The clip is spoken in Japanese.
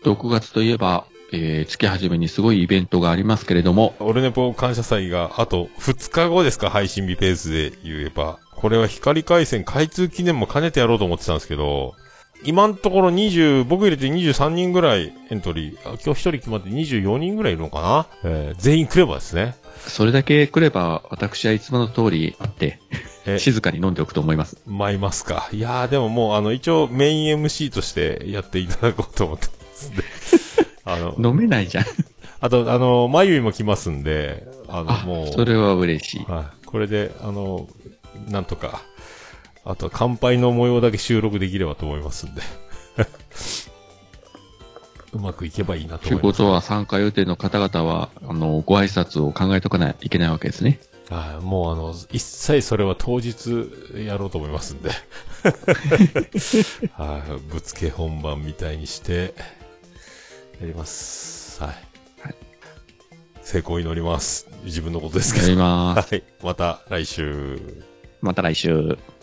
6月といえば、月始めにすごいイベントがありますけれども。 オルネポ感謝祭があと2日後ですか、配信日ペースで言えば。これは光回線開通記念も兼ねてやろうと思ってたんですけど、今のところ僕入れて23人ぐらいエントリー、今日1人決まって24人ぐらいいるのかな、全員来ればですね。 それだけ来れば、私はいつもの通り会って、静かに飲んでおくと思います。 舞いますか。いやーでももう一応メイン MC としてやっていただこうと思ってますんで。 飲めないじゃん。 あと、まゆいも来ますんで、もう。 それは嬉しい。 はい。これで、なんとか、あと乾杯の模様だけ収録できればと思いますんで。うまくいけばいいなと思います。 ということは参加予定の方々は、ご挨拶を考えとかないといけないわけですね。 はい。もう一切それは当日やろうと思いますんで。はい。ぶつけ本番みたいにして、やります。はい。はい、成功祈ります。自分のことですけど。 やります。 はい。また来週。 また来週。